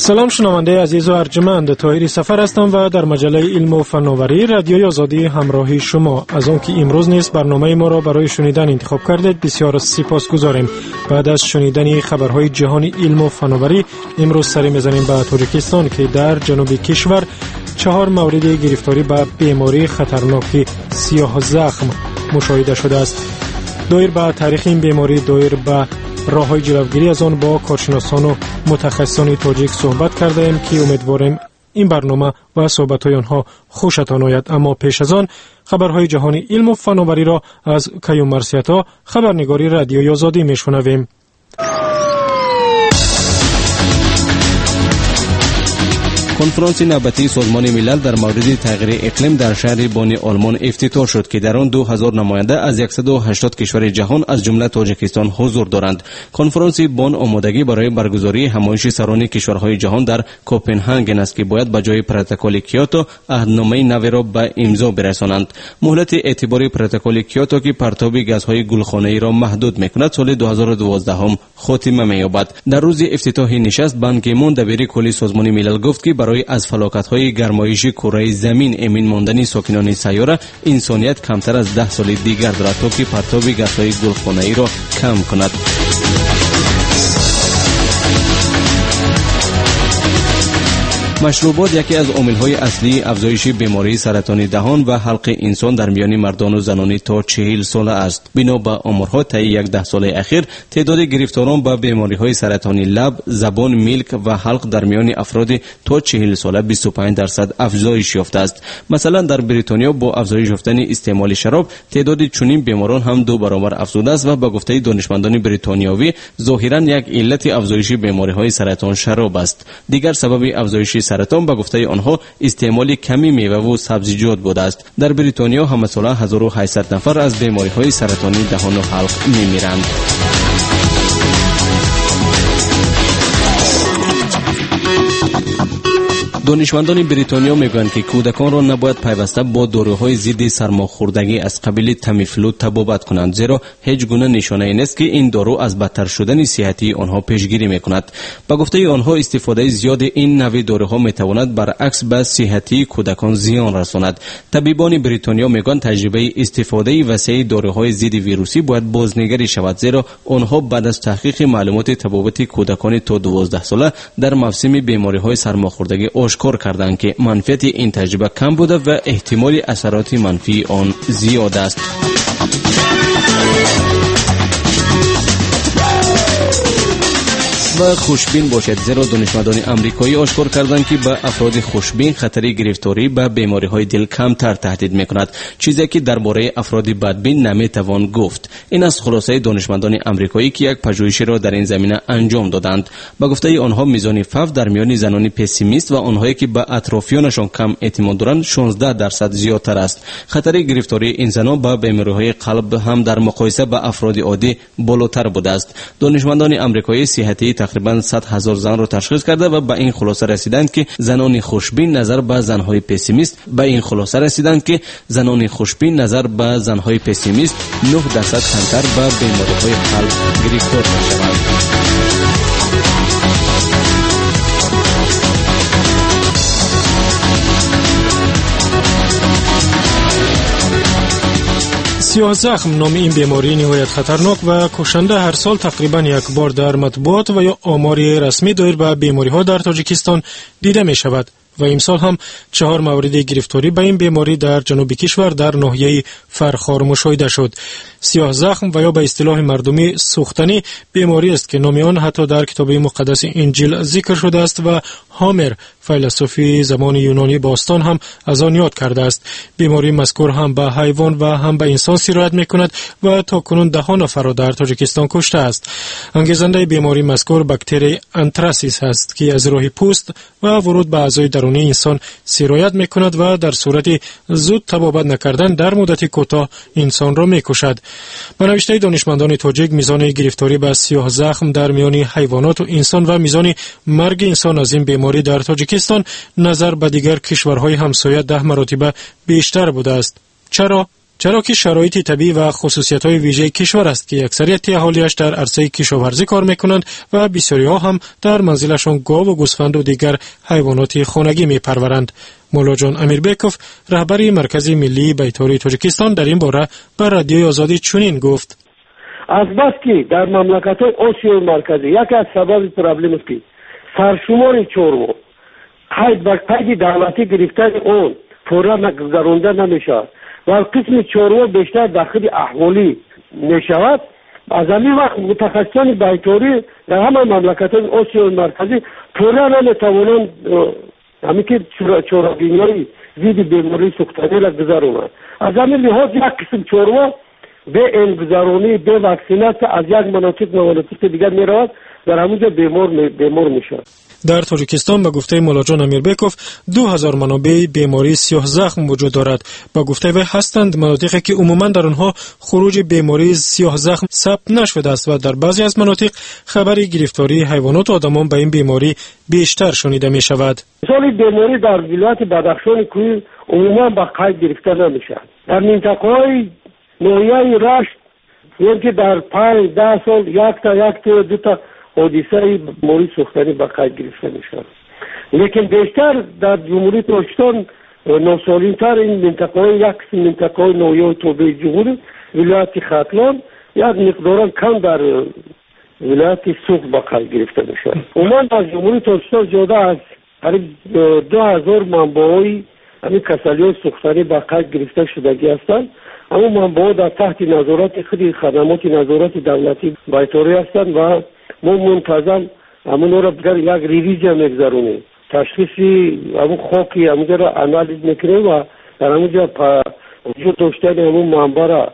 سلام شنونده عزیز و ارجمند، طاهری سفر هستم و در مجله علم و فناوری رادیوی آزادی همراهی شما. از اون که امروز نیز برنامه ما را برای شنیدن انتخاب کردید بسیار سپاسگزاریم. بعد از شنیدن خبرهای جهانی علم و فناوری امروز سری میزنیم به تاجیکستان که در جنوب کشور 4 مورد گرفتاری به بیماری خطرناک سیاه زخم مشاهده شده است. دایر به تاریخ این بیماری، دایر به راه‌های جلوگیری از آن با کارشناسان و متخصصان تاجیک صحبت کرده ایم که امیدواریم این برنامه و صحبت‌های آنها خوشتان آید. اما پیش از آن خبرهای جهانی علم و فناوری را از کیوم مرسیتا، خبرنگاری رادیوی آزادی میشنویم. کنفرانس نوبتی سازمان ملل در مورد تغییر اقلیم در شهر بون آلمان افتتاح شد که در آن 2000 نماینده از 180 کشور جهان از جمله تاجیکستان حضور دارند. کنفرانس بون آمادگی برای برگزاری همایش سران کشورهای جهان در کوپنهاگن است که باید به جای پروتکل کیوتو عهدنامه نو را به امضا برسانند. مهلت اعتباری پروتکل کیوتو که پرتاب گازهای گلخانه‌ای را محدود می‌کند سال 2012 خاتمه می‌یابد. در روز افتتاح نشست بان کی مون دبیر کلی سازمان ملل گفت که برای از فلاکت‌های گرمایش کره زمین امین ماندن ساکنان سیاره انسانیت کمتر از 10 سال دیگر دارد تا که پرتاب گازهای گلخانه‌ای را کم کند. مشروبات یکی از عامل‌های اصلی افزایش بیماری سرطان دهان و حلق انسان در میان مردان و زنان تا 40 ساله است. بنا به آمارها طی 10 سال اخیر تعداد گرفتاران به بیماری‌های سرطان لب، زبان، میلک و حلق در میان افراد تا 40 ساله 25% افزایش یافته است. مثلا در بریتانیا با افزایش یافتن استعمال شراب تعداد چنین بیماران هم 2 برابر افزوده است و به گفته دانشمندان بریتانیایی ظاهراً یک علت افزایش بیماری‌های سرطان شراب است. دیگر سبب افزایش سرطان به گفته آنها استعمال کمی میوه و سبزیجات بوده است. در بریتانیا هم ساله 1800 نفر از بیماری‌های سرطانی دهان و حلق می‌میرند. دانشمندان بریتانیا میگویند که کودکان را نباید پیوسته با داروهای ضد سرماخوردگی از قبیل تامیفلو تبابت کنند، زیرا هیچ گونه نشانه نیست که این دارو از بدتر شدن صحتی آنها پیشگیری میکند. با گفته آنها استفاده زیاد این نوع داروها میتواند برعکس به صحتی کودکان زیان رساند. طبیبان بریتانیا میگویند تجربه استفاده وسیع داروهای ضد ویروسی باید بازنگری شود، زیرا آنها بعد از تحقیق معلومات تبابت کودکان تا 12 ساله در موسم بیماری‌های سرماخوردگی کار کردند که منفعت این تجربه کم بوده و احتمال اثرات منفی آن زیاد است. و خوشبین باشد، زیرا دانشمندان آمریکایی آشکار کردند که به افراد خوشبین خطر گرفتاری به بیماری‌های دل کمتر تهدید می‌کند، چیزی که درباره افراد بدبین نمی‌توان گفت. این است خلاصه دانشمندان آمریکایی که یک پژوهشی را در این زمینه انجام دادند. با گفته آنها میزان فقر در میان زنان پسیمیست و آنهایی که به اطرافیانشان کم اعتماد دارند 16% زیادتر است. خطر گرفتاری این زنان به بیماری‌های قلب هم در مقایسه با افراد عادی بالاتر بوده است. دانشمندان آمریکایی صحتی تقریباً 100,000 زن را تشخیص کرده و به این خلاصه رسیدند که زنان خوشبین نظر به زنهای پسیمیست 9% کمتر به بیماری‌های قلب گرفتار می‌شوند. سیاه زخم نام این بیماری نهایت خطرناک و کشنده هر سال تقریبا یک بار در مطبوعات و یا آمار رسمی دایر به بیماری ها در تاجیکستان دیده می شود و امسال هم 4 مورد گرفتاری به این بیماری در جنوب کشور در ناحیه فرخار مشاهده شد. سیاه زخم و یا به اصطلاح مردمی سوختنی بیماری است که نام آن حتی در کتاب مقدس انجیل ذکر شده است و هامر فیلسوفی زمان یونانی باستان هم از آن یاد کرده است. بیماری مذکور هم به حیوان و هم به انسان سرایت می‌کند و تا کنون 10 نفر را در تاجیکستان کشته است. انگیزنده بیماری مذکور باکتری آنتراسیس است که از راه پوست و ورود به اعضای درونی انسان سرایت می‌کند و در صورت زود تبابت نکردن در مدت کوتاه انسان را می‌کشد. به نوشته دانشمندان تاجیک میزان گرفتاری به سیاه زخم در میان حیوانات و انسان و میزان مرگ انسان از این بیماری در تاجیکستان نظر به دیگر کشورهای همسایه 10 مراتب بیشتر بوده است. چرا؟ چرا که شرایط طبیعی و خصوصیت‌های ویژه کشور است که اکثریت اهالیش در عرصه کشاورزی کار می‌کنند و بسیاری‌ها هم در منزلشان گاو و گوسفند و دیگر حیوانات خانگی می‌پرورند. مولا جان امیربکوف رهبر مرکز ملی بیتاری تاجیکستان در این باره بر رادیوی آزادی چنین گفت: از بس که در مملکت‌های آسیای مرکزی یکی از سبب پرابلم است که سرشمار چروا قید به قید دولتی گرفتن اون پورا گذرانده نمی‌شود و قسم چروا بیشتر داخل احوالی می‌شود. از همین وقت متخصصان بیتاری در همه مملکت‌های آسیای مرکزی پورا نمی‌توانند همین که چرابینی زید بیماری سوختنی را گذرانند. از همین لحاظ یک قسم چروا به انگذرانی به واکسینات از یک مناطق به مناطق دیگر می‌رود، در همونجا بیمار میشه. در تاجیکستان به گفته مولا جان امیربکوف 2000 منابع بیماری سیاه زخم وجود دارد. با گفته وی هستند مناطقی که عموما در آنها خروج بیماری سیاه زخم ثبت نشده است و در بعضی از مناطق خبری گرفتاری حیوانات و آدمان به این بیماری بیشتر شنیده می شود. مثال بیماری در ولایت بدخشان کوهی عموما با قید گرفته نمیشه. در منطقه‌های ناحیه رشت که در 5-10 سال یک تا دو تا حادثه بیماری سوختنی به قید گرفته میشه. لیکن بیشتر در جمهوری تاجیکستان ناسالم‌تر این منطقه‌های یک قسم منطقه‌های ناحیه توبه جمهوری ولایت ختلان یک مقدار کم در ولایت سوخت به قید گرفته میشه. عموما در جمهوری تاجیکستان زیاده از قریب 2000 منبع‌های همین کسالی‌های سوختنی به قید گرفته شدگی هستند. اما منبع‌ها در تحت نظارت خدمات نظارت دولتی بیتاری هستند و ما منتظم همون را بگر یک ریویزی میگذارونیم، تشخیصی همون خاکی همونجا را انالیز میکنیم و در همونجا وجود داشتن همون منبع را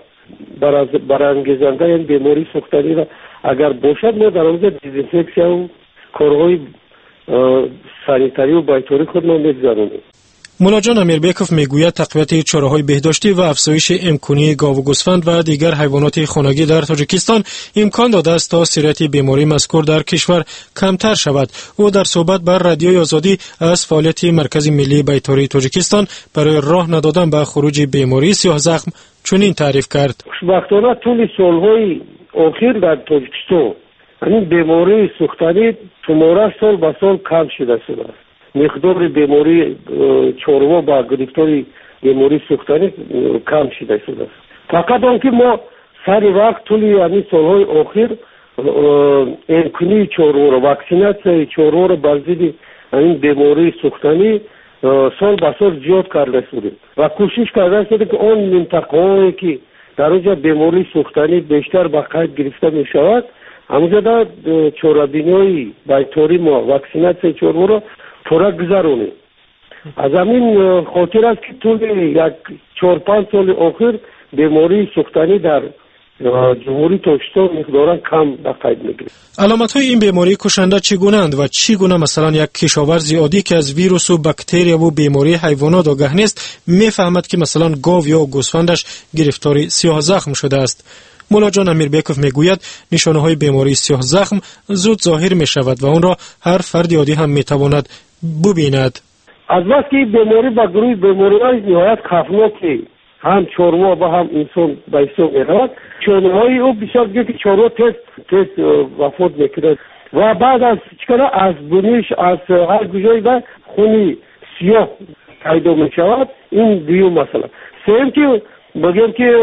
برانگیزنده این بیماری سوختنی را اگر باشد ما در همونجا دیزینفکسیون و کارهای سانیتاری و بیتاری خود ما میگذارونیم. مولا جان امیربکوف میگوید تقویت چاره‌های بهداشتی و افزایش امکانی گاو و گوسفند و دیگر حیوانات خانگی در تاجیکستان امکان داده است تا سرایت بیماری مذکور در کشور کمتر شود. او در صحبت بر رادیوی آزادی از فعالیت مرکز ملی بیتاری تاجیکستان برای راه ندادن به خروج بیماری سیاه زخم چنین تعریف کرد: خوشبختانه طول سالهای اخیر در تاجیکستان این بیماری سوختنی تمام سال به سال کم شده است. مقدار بیماری چروا با گرفتاری بیماری سوختنی کم شده است. فقط آنکه ما سر وقت طولی همین سالهای اخیر امکانی چروا را واکسیناسیون چروا را بر ضد این بیماری سوختنی سال به سال زیاد کرده شدیم و کوشش کرده شده که اون منطقه‌هایی که در اونجا بیماری سوختنی بیشتر به قید گرفته می شود همونجا در چرابینی بیتاری ما واکسیناسیون چروا را پورا گذرونیم. از همین خاطر است که طول یک 4-5 سال اخیر بیماری سوختنی در جمهوری تاجیکستان مقدارا کم به قید میگیره. علامت‌های این بیماری کشنده چگونه اند و چگونه مثلا یک کشاورز عادی که از ویروس و باکتری و بیماری حیوانات آگاه نیست میفهمد که مثلا گاو یا گوسفندش گرفتاری سیاه زخم شده است؟ مولا جان امیربکوف میگوید نشانه‌های بیماری سیاه زخم زود ظاهر می‌شود و آن را هر فرد عادی هم می‌تواند ببیند. از بس که بیماری با گروه بیماری‌های نهایت خطرناکی هم چروا و هم انسان به حساب می‌رود. نشانه‌های او بسیار که چروا تست وفات می‌کند و بعد از چیکار از بنیش از هر گوشه به خونی سیاه پیدا می‌شود. این دیو مثلا سوم که بگیم که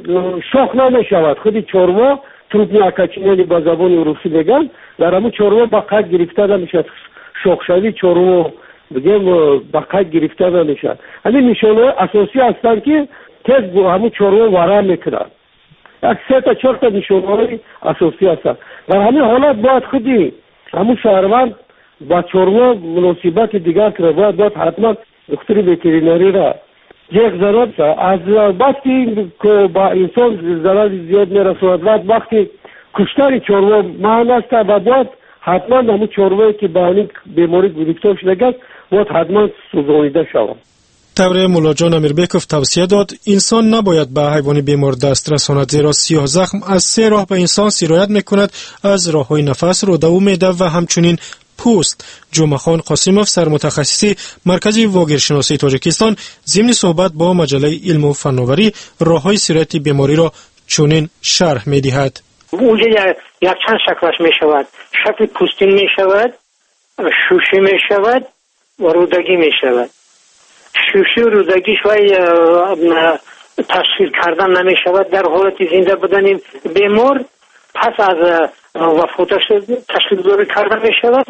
شاخ نمی‌شود خودی چروا تروپنی اکاچینی با زبان روسی میگن در همون چروا با قید گرفته نمی‌شود. شاخشوی چروا بگیم با قید گرفته نمی‌شود. همین نشانه اساسی هستند که تست با همون چروا ورم می‌کنند. یک 3-4 تا نشانه‌های اساسی هستند. در همین حالت باید خودی همون شهروند با چروا مناسبت دیگر که باید حتما دکتر وترینری را یک ضرورت از وقتی که با انسان ضرر زیاد میرسوند وقتی کشتار چروا معنی است و باید حتما همون چروایی که با این بیماری گرفتار شده است باید حتما سوزانیده شود. طور مولا جان امیربکوف توصیه داد انسان نباید به حیوان بیمار دست رساند زیرا سیاه زخم از 3 راه به انسان سرایت میکند: از راههای نفس، روده و معده و همچنین پوست. جمعخان قاسموف سرمتخصص مرکز واگیرشناسی تاجیکستان ضمن صحبت با مجله علم و فناوری راههای سیرت بیماری را چنین شرح می‌دهد. اونجا یک چند شکلش می شود. شکل پوستین می شود، شوشی می شود و رودگی می شود. شوشی و رودگیش تشخیص کردن نمی شود در حالت زنده بودن بیمار. پس از وفاتش تشخیص گیری کردن می شود.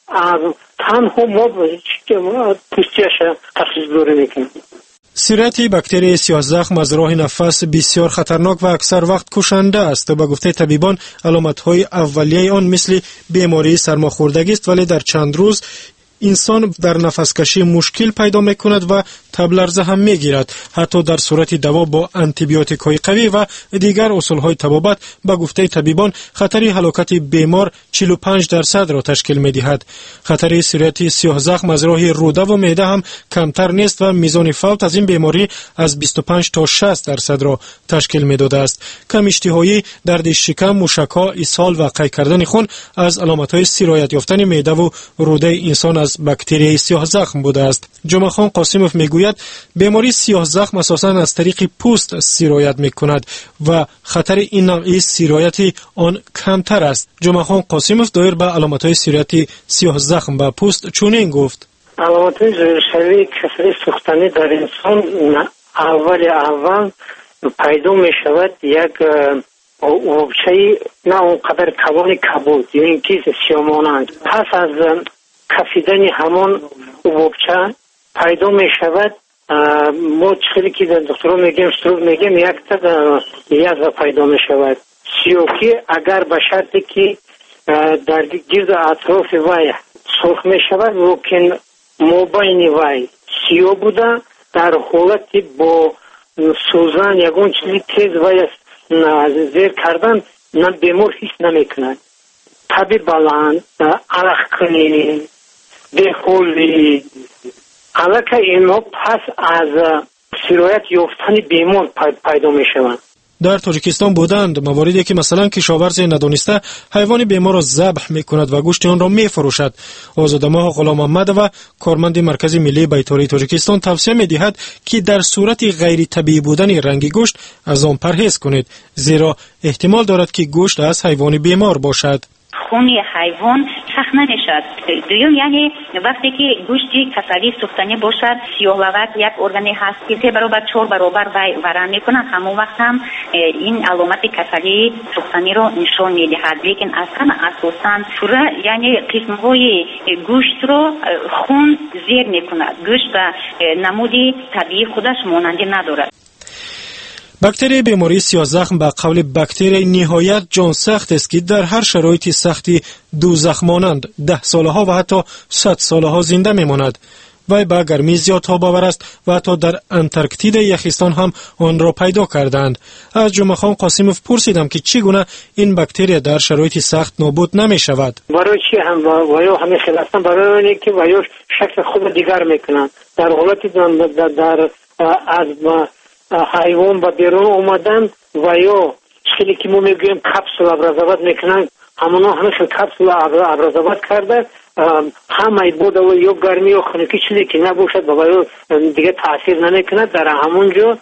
تنها ما پوستیش تشخیص گیری میکنیم. سیرت باکتری سیاه زخم از راه نفس بسیار خطرناک و اکثر وقت کشنده است. به گفته طبیبان علامت‌های اولیه آن مثل بیماری سرماخوردگی است، ولی در چند روز انسان در نفس کشی مشکل پیدا میکند و تب لرزه هم میگیرد. حتی در صورت دوا با آنتی بیوتیک های قوی و دیگر اصول های طبابت به گفته طبیبان خطر هلاکت بیمار 45% را تشکیل میدهد. خطر سیرت سیاه زخم از راه روده و معده هم کمتر نیست و میزان فوت از این بیماری از 25 تا 60% را تشکیل میداده است. کم اشتهایی، درد شکم، موشک‌ها، اسهال و قی کردن خون از علامت های سرایت یافتن معده و روده انسان از باکتری سیاه زخم بوده است. جمعخان قاسموف میگوید بیماری سیاه زخم اساساً از طریق پوست سرایت میکند و خطر این نوع سرایت آن کمتر است. جمعخان قاسموف دایر به علامت‌های سرایت سیاه زخم به پوست چنین گفت: علامت‌های ظاهرشوی کسری سوختنی در انسان اول پیدا میشود یک اوبچه نه اونقدر کوان کبود، یعنی چیز سیاه مانند. پس از کفیدن همان اوبچه پیدا می شود. ما چیزی که دکترها میگیم یک تا یازه پیدا می شود. سیاهی اگر به شرطی که در گرد اطراف وای سرخ می شود، لیکن مابین وای سیاه بوده، در حالتی با سوزن یگون چیزی تیز وای زیر کردن نه بیمار هیچ نمی کند. تبی بلند، عرق کنی، بخولی علاقه اینا پس از سرایت یافتن بیمار پیدا می شوند. در تاجیکستان بودند مواردی که مثلا کشاورز ندانسته حیوان بیمار را ذبح می کند و گوشت آن را می فروشد. آزادماه غلام محمد و کارمند مرکز ملی بیطاری تاجیکستان توصیه می دهد که در صورت غیر طبیعی بودن رنگ گوشت از آن پرهیز کنید، زیرا احتمال دارد که گوشت از حیوان بیمار باشد. خون حیوان چخ نمیشد. دوم یعنی وقتی که گوشتی کسری سوختنی باشد، سیاه لغت یک ارگانی هست که 3 برابر 4 برابر ورم میکنند، همون وقت هم این علامت کسری سوختنی رو نشان میدهد. لیکن اصلا اساسا یعنی قسم های گوشت رو خون زیر میکند. گوشت به نمودی طبیعی خودش مانندی ندارد. باکتری بیماری سیاه زخم به قول باکتری نهایت جان سخت است که در هر شرایط سختی دوزخ مانند 10 سالها و حتی 100 سالها زنده میماند. وی به گرمی زیاد تاب‌آور است و حتی در انتارکتید یخستان هم آن را پیدا کردند. از جمعخان قاسموف پرسیدم که چگونه این باکتری در شرایط سخت نابود نمی شود. برای چی هم وایو همه خلاصن برای اینکه وایو شکل خود دیگر میکنند. در حالتی در از حیوان با بیرون اومدن و یا چیزی که ما میگویم کپسول ابرازآباد میکنن، همونا همه کپسول ابرازآباد کرده، همه بوده و یا گرمی و خنکی چیزی که نباشد و یا دیگه تاثیر نمیکنه، در همونجا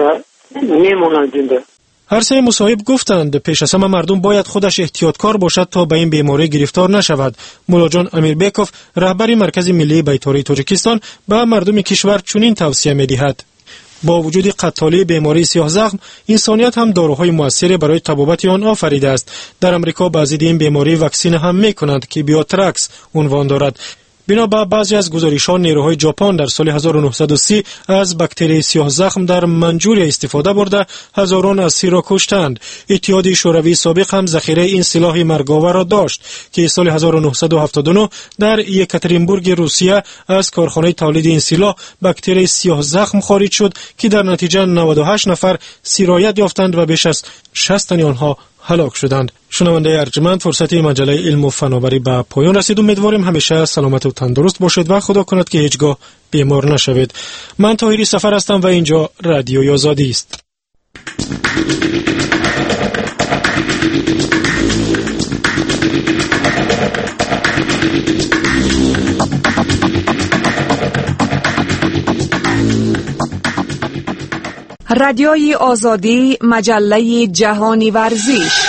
میمونند زنده. هر سه مصاحب گفتند پیش از همه مردم باید خودش احتیاطکار باشد تا به این بیماری گرفتار نشود. مولا جان امیربیکوف رهبر مرکز ملی بیطاری تاجیکستان به مردم کشور چنین توصیه می‌دهد: با وجود قتالی بیماری سیاه زخم، انسانیت هم داروهای موثری برای تبابت آن آفریده است. در امریکا بعضی این بیماری واکسین هم می‌کنند که بیاترکس عنوان دارد. بنا به بعضی از گزارش‌ها نیروهای ژاپن در سال 1930 از باکتری سیاه زخم در منچوریا استفاده برده هزاران اسیر را کشتند. اتحاد شوروی سابق هم ذخیره این سلاح مرگاور را داشت که سال 1979 در یکاترینبورگ روسیه از کارخانه تولید این سلاح باکتری سیاه زخم خارج شد که در نتیجه 98 نفر سرایت یافتند و بیش از 60 تن آنها هلاک شدند. شنونده ارجمند، فرصت مجله علم و فناوری به پایان رسید. امیدواریم همیشه سلامت و تندرست باشید و خدا کند که هیچگاه بیمار نشوید. من طاهری سفر هستم و اینجا رادیو آزادی است. رادیوی آزادی، مجله جهانی ورزش.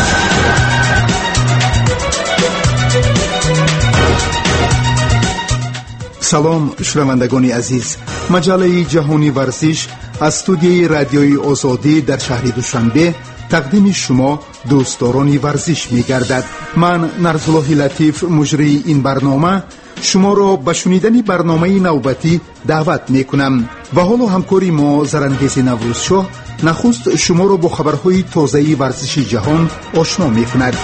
سلام شنوندگان عزیز، مجله جهانی ورزش از استودیوی رادیوی آزادی در شهر دوشنبه تقدیم شما دوستداران ورزش می‌گردد. من نرزالله لطیف مجری این برنامه شما را به شنیدن برنامه نوبتی دعوت می‌کنم و حالا همکاری ما زرنگیز نوروزشاه نخست شما را با خبرهای تازه ورزشی جهان آشنا می‌کند.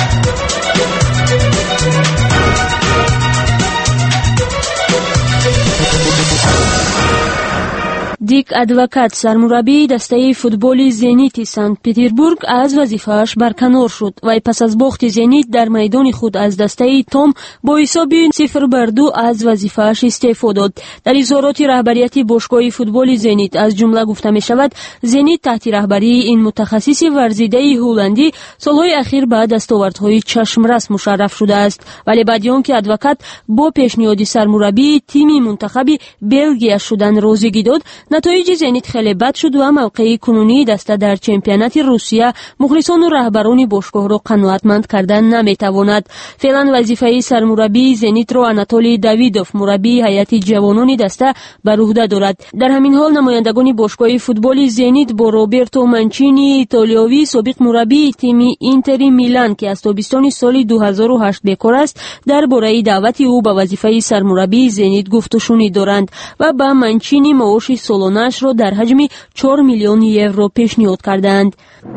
دیک ادوکات سرمربی دسته فوتبال زنیت سنت پترزبورگ از وظیفه‌اش برکنار شد و پس از باخت زنیت در میدان خود از دسته توم با حساب 0-2 از وظیفه‌اش استعفا داد. در اظهارات رهبریت باشگاه فوتبال زنیت از جمله گفته می شود زنیت تحت رهبری این متخصص ورزیده هلندی سالهای اخیر به دستاوردهای چشمرس مشرف شده است، ولی بعد از آنکه ادوکات با پیشنهاد سرمربی تیم منتخب بلژیک شدن راضی داد، نتایج زنیت خیلی بد شد و موقع کنونی دسته در چمپیونات روسیه مخلصان و رهبران باشگاه را قناعتمند کردن نمیتواند. فعلا وظیفه سرمربی زنیت را آناتولی داویدوف مربی هیئت جوانان دسته بر عهده دارد. در همین حال نمایندگان باشگاه فوتبال زنیت با روبرتو مانچینی ایتالیایی سابق مربی تیم اینتر میلان که از تابستان سال 2008 بیکار است درباره دعوت او به وظیفه سرمربی زنیت گفت و شنود دارند و با مانچینی معاش سالانه‌اش را در حجم 4 میلیون یورو پیشنهاد کردند.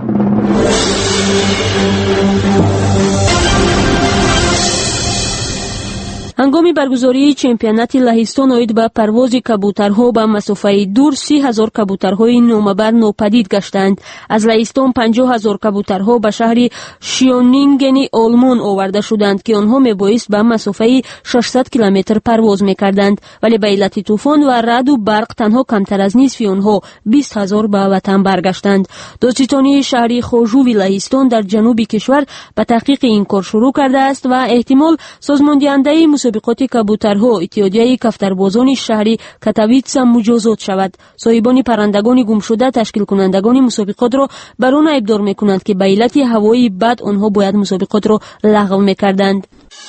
هنگام برگزاری چمپیونات لهستان اوید به پرواز کبوترها به مسافه دور 30,000 کبوترهای نامبر ناپدید گشتند. از لهستان 50,000 کبوترها به شهر شیونینگن آلمان آورده شدند که آنها میبایست به مسافه 600 کیلومتر پرواز میکردند، ولی به علت طوفان و رعد و برق تنها کمتر از نصف آنها 20,000 به وطن برگشتند. دادستانی شهر خوجوی لهستان در جنوب کشور به تحقیق این کار شروع کرده است و احتمال سازماندهنده مسابقات کبوترها اتحادیه کفتربازان شهری کاتویتس مجازات شود. صاحبان پرندگان گم شده تشکیل کنندگان مسابقات را بر آن ابدار میکنند که به علت هوای بد آنها باید مسابقات را لغو میکردند.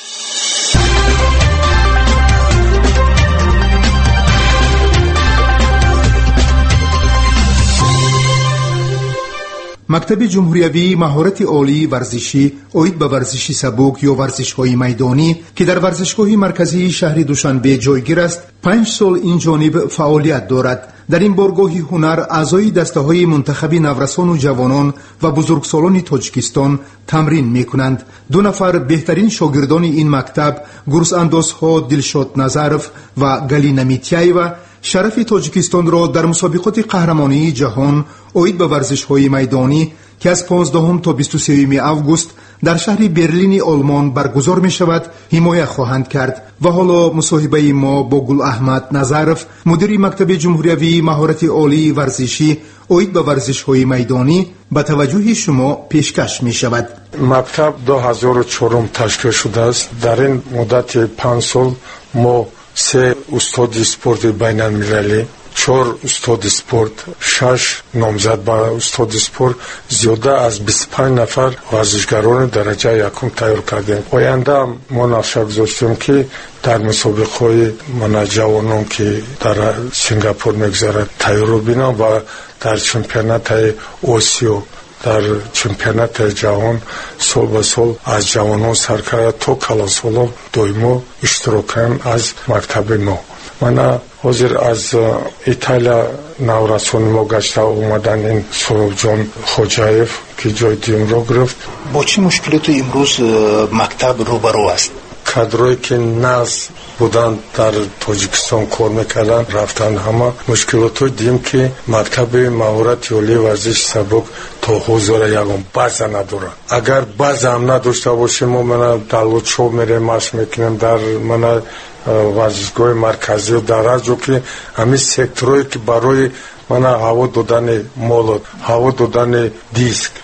مکتب جمهوریوی مهارت عالی ورزشی اوید به ورزشی سبک یا ورزش‌های میدانی که در ورزشگاه مرکزی شهر دوشنبه جایگیر است 5 سال این جانب فعالیت دارد. در این بارگاه هنر اعضای دسته‌های منتخب نورسان و جوانان و بزرگسالان تاجیکستان تمرین می‌کنند. 2 نفر بهترین شاگردان این مکتب گرزاندازها دلشاد نظرف و گلینا میتیایوا شرف تاجیکستان را در مسابقات قهرمانی جهان اوید به ورزش‌های میدانی که از 15 تا 23 آگوست در شهر برلین آلمان برگزار می شود حمایت خواهند کرد. و حالا مصاحبه ما با گل احمد نظرف مدیر مکتب جمهوریوی مهارت عالی ورزشی اوید به ورزش‌های میدانی به توجه شما پیشکش می شود. مکتب 2004 تشکیل شده است. در این مدت 5 سال ما 3 استاد سپورت بین المللی، 4 استاد سپورت، 6 نامزد به استاد سپورت، زیاده از 25 نفر ورزشکاران درجه یکم تیار کردیم. آینده ما نقشه گذاشتیم که در مسابقه‌های من جوانان که در سنگاپور میگذرد تیار بینم و در چمپیونات آسیا در چمپیونات جهان سال به سال از جوانان سرکرد تا کلاس‌ها دویمو اشتراکن از مکتب نو. من حاضر از ایتالیا نورسان ما گشته اومدن این سروب جان خوجایف که جای دیم را گرفت. با چه مشکلاتی امروز مکتب روبرو است؟ کادرایی که ناز بودن در تاجیکستان کار میکردن رفتن. همه مشکلات دیم که مکتب مهارت عالی ورزش سبک تا حضور یگان بازه نداره. اگر بازه هم نداشته باشیم ما من در لوچو میریم مشق میکنیم در من ورزشگاه مرکزی در از جو که همین سکترهایی که برای من هوا دادن مولد، هوا دادن دیسک،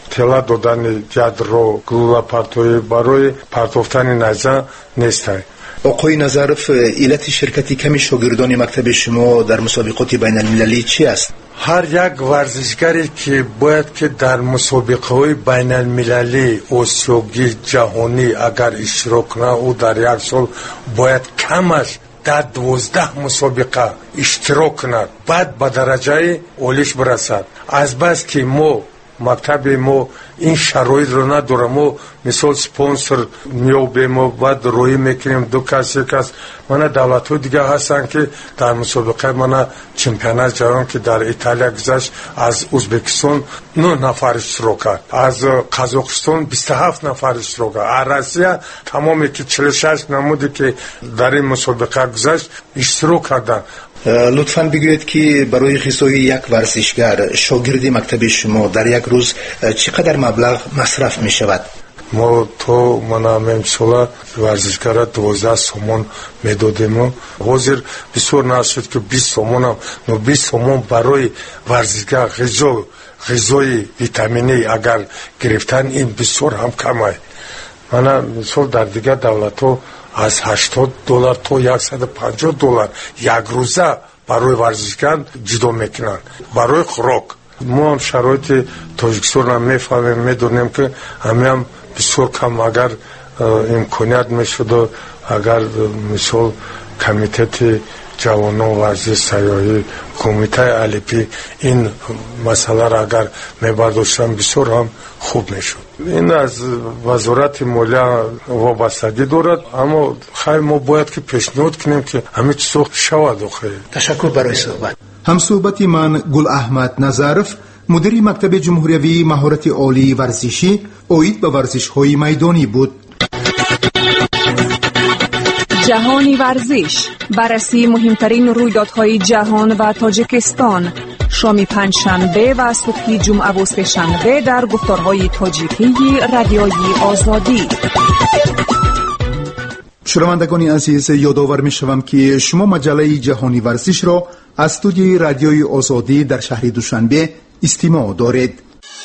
тела додани ядро гуллапартои барои партофтани найза нестай. آقای نظرف، علت شرکتی کمی شاگردان مکتب شما در مسابقات بین المللی چی است؟ هر یک ورزشگری که باید که در مسابقه‌های بین المللی آسیایی جهانی اگر اشتراک کنه او در یک سال باید کمش در 12 مسابقه اشتراک کند بعد به درجه اولیش برسد. از بس که ما مکتب ما این شرایط رو نداره، ما مثال سپانسر میابیم و بعد روی میکنیم دو کس من دولت ها دیگه هستن که در مسابقه من چمپیونات جهان که در ایتالیا گذشت از ازبکستان 9 نفر اشتراک کرد، از قزاقستان 27 نفر اشتراک کرد، از روسیه تمامی که 46 نمودی که در این مسابقه گذشت اشتراک کردن. لطفاً بگویید که برای غذای یک ورزشگر شاگرد مکتب شما در یک روز چقدر مبلغ مصرف می شود؟ ما تو من امسال ورزشگر 12 سومون میدادیم. حاضر بسیار نشد که 20 سومون هم 20 سومون برای ورزشگر غذای ویتامینی اگر گرفتن این بسیار هم کمه. من مثال در دیگه دولت ها از $80 تا $150 یک روزه برای ورزشگر جدا میکنن برای خوراک. ما هم شرایط تاجیکستان هم میفهمیم، میدونیم که همه هم بسیار کم اگر امکانیت میشد، اگر مثال کمیته جوانان ورزش سیاحی کمیته المپیک این مسئله را اگر میبرداشتن بسیار هم خوب میشد. این از وزارت مالیه وابستگی دارد، اما خیلی ما باید که پیشنهاد کنیم که همه چیز شود. تشکر برای صحبت. همصحبت من گل احمد نظرف، مدیر مکتب جمهوریوی مهارت عالی ورزشی اوید به ورزش‌های میدانی بود. جهانی ورزش، بررسی مهمترین رویدادهای جهان و تاجیکستان، شام پنجشنبه و صبح جمعه و سه‌شنبه در گفتارهای تاجیکی رادیوی آزادی. شنوندگان عزیز، یادآور می‌شوم که شما مجله جهانی ورزش را از استودیوی رادیوی آزادی در شهر دوشنبه استماع دارید.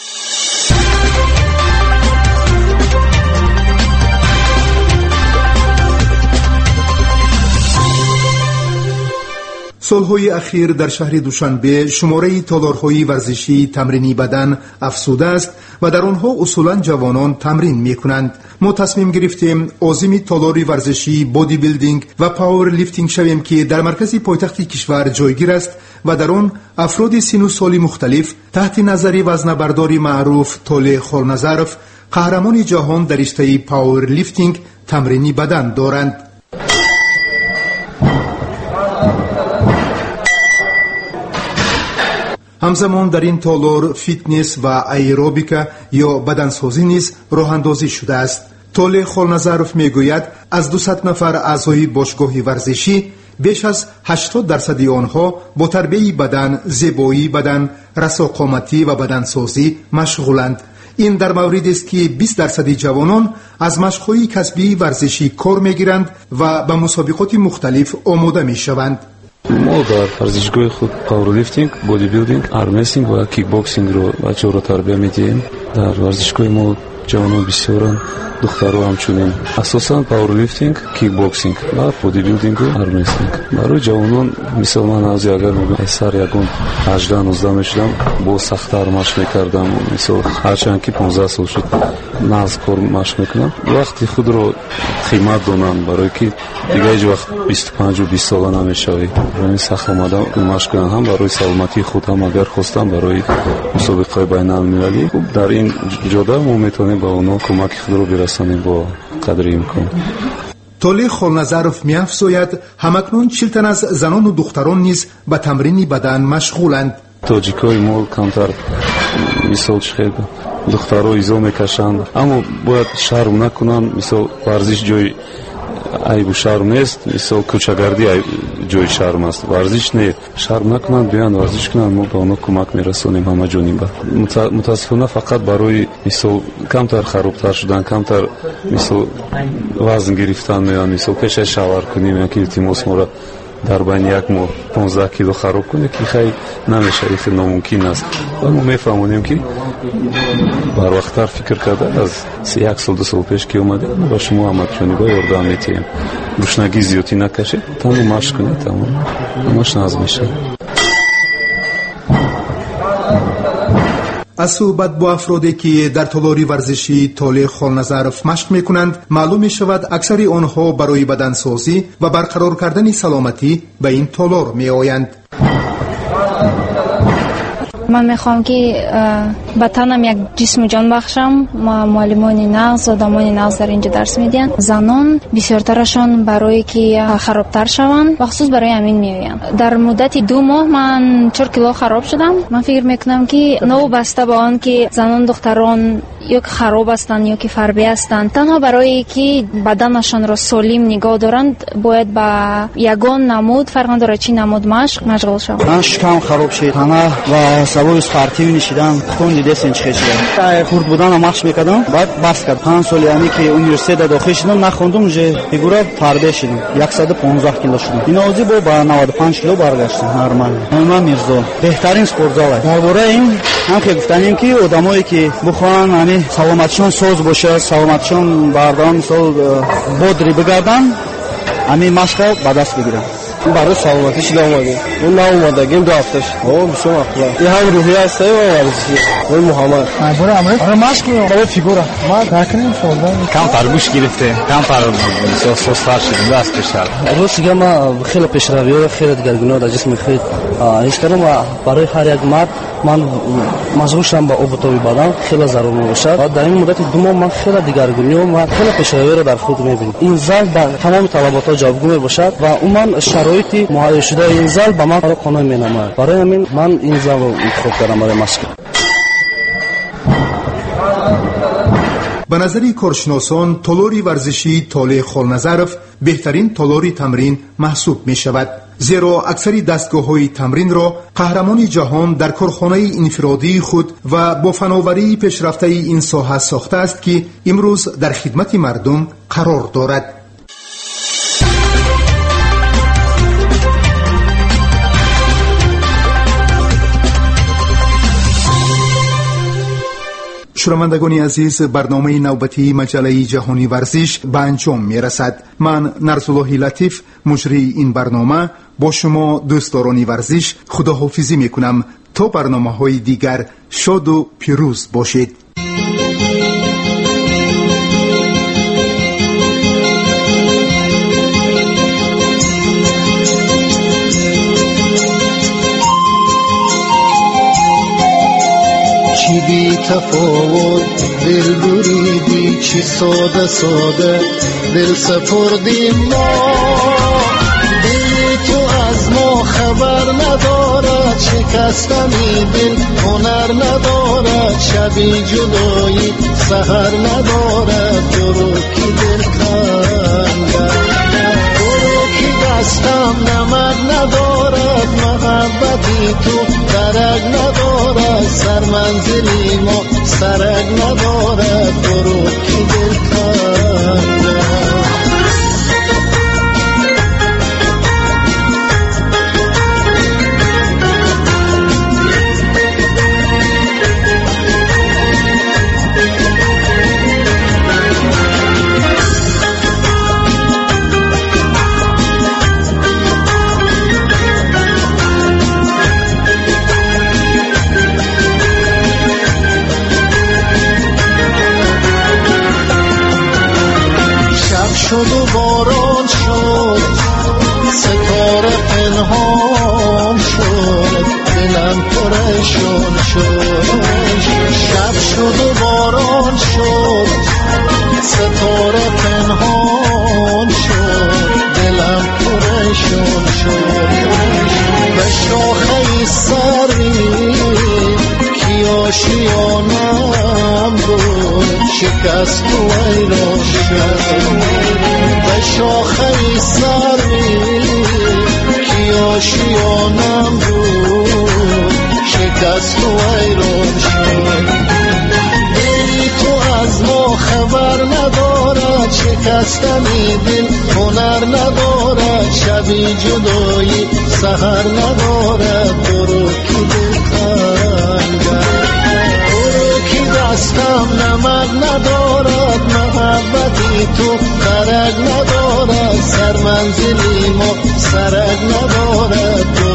سالهای اخیر در شهر دوشنبه شماره تالارهای ورزشی تمرینی بدن افزوده است و در آنها اصولا جوانان تمرین میکنند. ما تصمیم گرفتیم عازم تالار ورزشی بادی بیلدینگ و پاور لیفتینگ شویم که در مرکز پایتخت کشور جایگیر است و در آن افراد سن و سال مختلف تحت نظر وزنه‌بردار معروف طالع خالنظرف قهرمان جهان در رشته پاور لیفتینگ تمرینی بدن دارند. همزمان در این تالار فیتنس و ایروبیکا یا بدنسازی نیز راه اندازی شده است. طالع خالنظرف میگوید از 200 نفر اعضای باشگاه ورزشی بیش از 80% آنها با تربیت بدن، زیبایی بدن، رساقامتی و بدنسازی مشغولند. این در موردی است که 20% جوانان از مشق‌های کسبی ورزشی کار میگیرند و به مسابقات مختلف آماده میشوند. ما در ورزشگاه خود پاورلیفتینگ، بادی بیلدینگ، آرمرسلینگ و کیک باکسینگ رو بچه‌ها رو تربیت میدیم. در ورزشگاه ما جوانان بسیارن، دخترها همچنین. اساساً پاورلیفتینگ، کیک باکسینگ و بادی بیلدینگ و آرمرسلینگ. برای جوانان مثلا من از اگر میگم سر یکون 18-19 میشدم با سخت‌تر مشق میکردم. مثلا هرچند که 15 سال شد ناز کار مشق میکنم. وقتی خود رو قیمت دونم برای که دیگه هیچ وقت 25 و 20 ساله نمیشوی. برای سخت آمدن مشق کردن هم برای سلامتی خود هم اگر خواستم برای مسابقه بین المللی در این جاده ما میتونیم با اونا کمک خود رو برسانیم با قدر امکان. طالع خالنظرف می‌افزاید همکنون 40 تن از زنان و دختران نیز به تمرین بدن مشغولند. تاجیکای ما کمتر مثال خیلی دخترها ایزا میکشند، اما باید شرم نکنن. مثال ورزش جای عیب شرم نیست، مثال کوچگردی جای شرم است، ورزش نیست. شرم نکنن، بیان ورزش کنن، ما به اونا کمک میرسونیم همه جانب. متاسفانه فقط برای مثال کمتر خرابتر شدن، کمتر مثال وزن گرفتن میان، مثال پیش شاور کنیم یا که التماس ما را дар байни як моҳ 15 кило хароб кунӣ ки хай намешавӣ, хеле номумкин аст. ва мо мефаҳмонем ки барвақттар фикр карда аз 1 сол 2 сол пеш ки омадем ба шумо амакҷонибо ёрдам метиҳем. гушнагӣ зиёдӣ накашед, танҳо машқ кунед, тамом ҳамаш назм мешавад. аз суҳбат бо афроде ки дар толори варзиши Толе Холназаров машқ мекунанд, маълум мешавад аксари онҳо барои бадансозӣ ва барқарор кардани саломатӣ ба ин толор меоянд. من میخوام که به تنم یک جسم جان بخشم. معلمان نغز، آدمان نغز در اینجا درس میدن. زنان بسیارترشان برای که خرابتر شوند و خصوص برای همین میآیند. در مدت 2 ماه من 4 کیلو خراب شدم. من فکر میکنم که نو بسته به آن که زنان دختران یا که خراب هستند یا که فربه هستند، تنها برای که بدنشان را سالم نگاه دارند باید با یگان نمود، فرق نداره چی نمود، مشغول شوند. من شکم خراب شد. انا و سبب اسپارتیو نشیدم. خون دیده سنج خشیدم. خورد بودن مشق میکردم. بعد بس کرد. 5 سال یعنی که یونیورسیته داخل شدم، نخوندم، ژ فیگورا فربه شدم. 115 کیلو شدم. اینازی با 95 کیلو برگشتم نرمال. من میرزا بهترین سپورتزال است. درباره این هم که گفتنیم که آدمایی که بخوان یعنی سلامتشون سوز باشه، سلامتشون بردارن مثال بودری بگردن، همین مشق به دست بگیرن. برای سلامتیش اومده. اون اومدگیم 2 هفته شد. بسیار مخلص. این هم روحی است و ورزشی. اون محمد. برای امروز آره مشق کنم. برای فیگورا. ما تاکریم شدن. کم فرموش گرفته. کم فرموش سوستار شدیم دست پیشتر. روز دیگه ما خیلی پیشروی و خیلی دگرگونی در جسم خود. اشترام برای هر یک مرد من مشغول شدم با آبتابی بدن خیلی ضروری میباشد. در این مدت 2 ماه من خیلی دگرگونی و خیلی پیشروی رو در خود میبینم. این زال در تمام طلبات جوابگو میباشد و اون من شرایطی معین شده این زال به من قانع مینامد. برای همین من این زال رو انتخاب کردم برای مشق. به نظری کارشناسان تالاری ورزشی توله خولنظرف بهترین تالاری تمرین محسوب می شود، زیرا اکثری دستگاه‌های تمرین را قهرمان جهان در کارخانه انفرادی خود و با فناوری پیشرفته این ساحه ساخته است که امروز در خدمت مردم قرار دارد. شنوندگان عزیز، برنامه نوبتی مجله جهانی ورزش به انجام می رسد. من نرسالله لطیف مجری این برنامه با شما دوستداران ورزش خداحافظی می کنم. تا برنامه های دیگر شاد و پیروز باشید. بی تفاوت دل بریدی، چی ساده ساده دل سپردیم ما. دل تو از ما خبر ندارد، شکستنی دل هنر ندارد، شبی جدایی سحر ندارد. درو کی دل کندن، درو کی دستم نمک ندارد، محبتی تو درک ندارد، سر منزلی ما سرک ندارد. درو کی دل کندن. شد و باران شد، ستاره پنهان شد، دلم پرشان شد. شب شد و باران شد، ستاره پنهان شد، دلم پرشان شد. به شاخه سری کی آشیانم بود، شکست و ایران شد. به شاخه سری کی آشیانم بود، شکست و ایران شد. دلی تو از ما خبر ندارد، شکستنی دل هنر ندارد، شبی جدایی سحر ندارد برو که بخندد برو که دستم نمک ندارد محبتی تو درک ندارد سر منزلی ما سرک ندارد